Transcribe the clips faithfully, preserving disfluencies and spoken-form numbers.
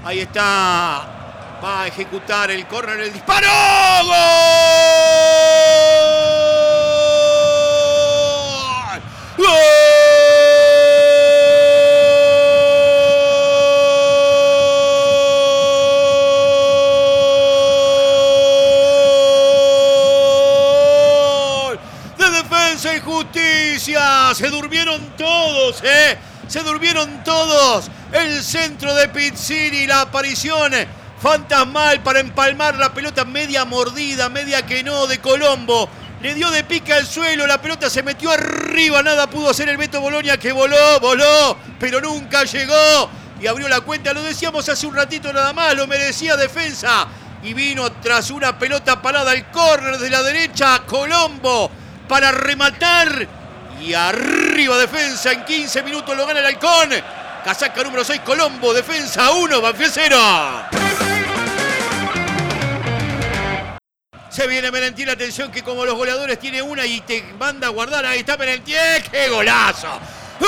Ahí está. Va a ejecutar el córner, el disparo. ¡Gol! ¡Gol! De Defensa y Justicia. Se durmieron todos, ¿eh? Se durmieron todos. El centro de Pizzini, la aparición fantasmal para empalmar la pelota media mordida, media que no, de Colombo. Le dio de pica al suelo, la pelota se metió arriba, nada pudo hacer el Beto Bologna, que voló, voló, pero nunca llegó. Y abrió la cuenta, lo decíamos hace un ratito nada más, lo merecía Defensa. Y vino tras una pelota parada al córner de la derecha, Colombo, para rematar. Y arriba Defensa, en quince minutos lo gana el Halcón. Casaca número seis, Colombo, Defensa uno, Banfield cero. Se viene Merentiel, atención que como los goleadores tiene una y te manda a guardar. Ahí está Merentiel, ¡qué golazo! ¡Gol!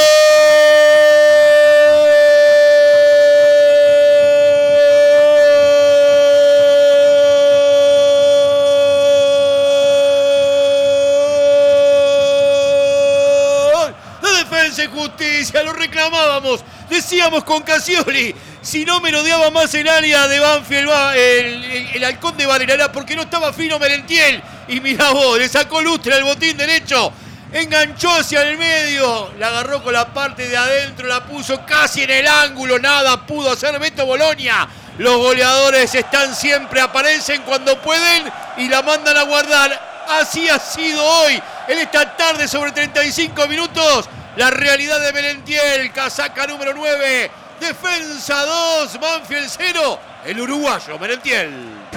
De Defensa y Justicia, lo reclamábamos, decíamos con Casioli. Si no merodeaba más el área de Banfield, el, el, el Halcón de Valera, porque no estaba fino Merentiel. Y mirá vos, le sacó lustre al botín derecho, enganchó hacia el medio, la agarró con la parte de adentro, la puso casi en el ángulo, nada pudo hacer Beto Bologna. Los goleadores están siempre, aparecen cuando pueden y la mandan a guardar. Así ha sido hoy, en esta tarde sobre treinta y cinco minutos, la realidad de Merentiel, casaca número nueve. Defensa dos, Banfield cero, el uruguayo Merentiel.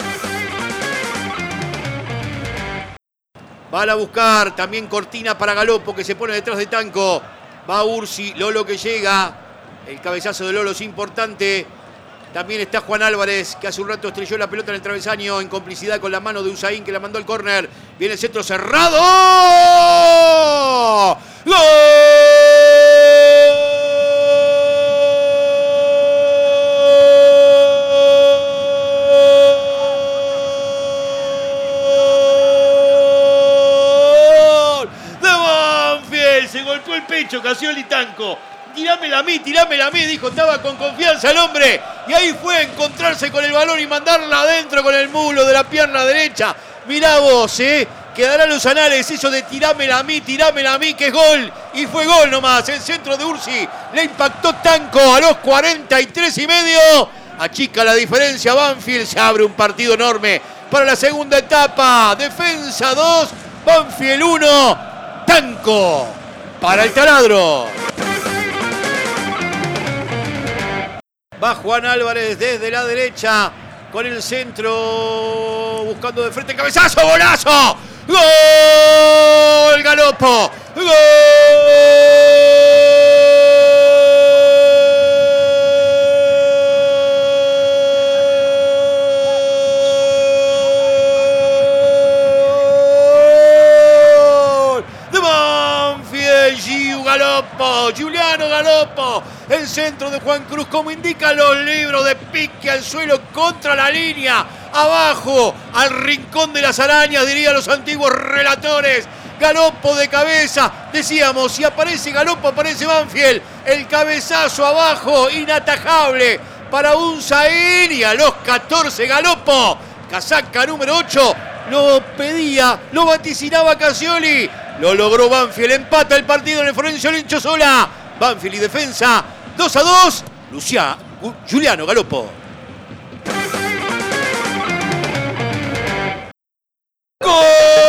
Van a buscar también Cortina para Galopo, que se pone detrás de Tanco. Va Ursi, Lolo que llega. El cabezazo de Lolo es importante. También está Juan Álvarez, que hace un rato estrelló la pelota en el travesaño en complicidad con la mano de Usain, que la mandó al córner. Viene el centro cerrado. ¡Gol! El pecho, Casioli Tanco. Tirámela a mí, tirámela a mí, dijo, estaba con confianza el hombre. Y ahí fue a encontrarse con el balón y mandarla adentro con el mulo de la pierna derecha. Mirá vos, eh. Quedarán los anales eso de tirámela a mí, tirámela a mí, que es gol. Y fue gol nomás. El centro de Ursi le impactó Tanco a los cuarenta y tres y medio. Achica la diferencia Banfield. Se abre un partido enorme para la segunda etapa. Defensa dos, Banfield uno. Tanco para el taladro. Va Juan Álvarez desde la derecha con el centro, buscando de frente, cabezazo, golazo. ¡Gol! Galopo. ¡Gol! Galopo, Giuliano Galopo, el centro de Juan Cruz, como indican los libros, de pique al suelo contra la línea, abajo, al rincón de las arañas, dirían los antiguos relatores. Galopo de cabeza, decíamos, si aparece Galopo, aparece Banfield, el cabezazo abajo, inatajable para Unzaín, y a los catorce Galopo, casaca número ocho, lo pedía, lo vaticinaba Casioli. Lo logró Banfield, empata el partido en el Florencio Lencho Sola. Banfield y Defensa, dos a dos. Lucia, Giuliano Galopo. ¡Gol!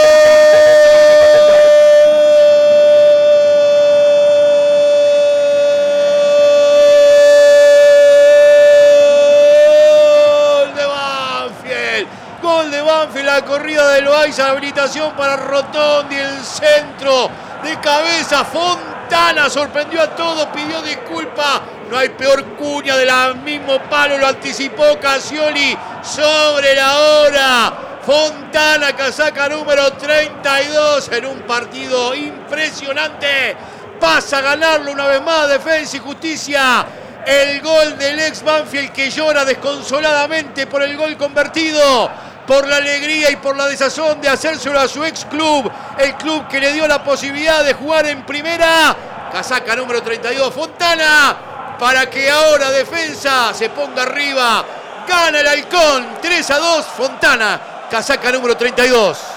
de Banfield. Gol de Banfield, la corrida del Loaiza, habilitación para Rotondi, el centro de cabeza. Fontana sorprendió a todos, pidió disculpas. No hay peor cuña de la mismo palo, lo anticipó Casioli sobre la hora. Fontana, casaca número treinta y dos en un partido impresionante. Pasa a ganarlo una vez más Defensa y Justicia. El gol del ex Banfield que llora desconsoladamente por el gol convertido, por la alegría y por la desazón de hacérselo a su ex club, el club que le dio la posibilidad de jugar en primera. Casaca número treinta y dos, Fontana, para que ahora Defensa se ponga arriba. Gana el Halcón, tres a dos, Fontana, casaca número treinta y dos.